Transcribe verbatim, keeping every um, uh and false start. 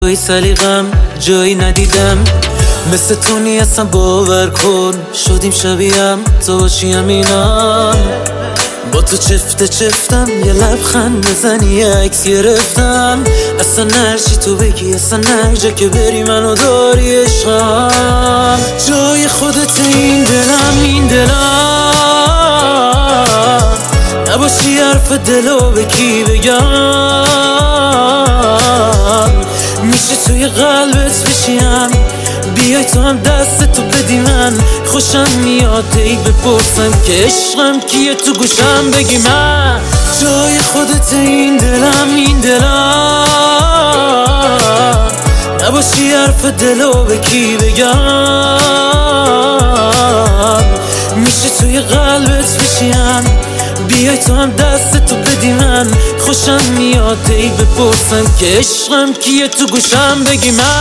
توی سلیقم جایی ندیدم مثل تو نیستم، باور کن شدیم شبیهم تو باشی همینم. با تو چفته چفتم یه لبخند بزنی یه عکس گرفتم. اصلا نرچی تو بگی، اصلا نرجا که بری منو داری عشقم. جای خودت این دلم، این دلم نباشی حرف دلو به کی بگم. میشه توی قلبت بشیم، بیای تو هم دست تو بدی من. خوشم میاد ای بپرسم که عشقم کیه، تو گوشم بگی من. جای خودت این دلم، این دلم نباشی حرف دلو به کی بگم. میشه توی قلبت بشیم، بیای تو هم دست تو بدی من. خوشم میاد ای بپرسم که عشقم کیه، تو گوشم بگی من.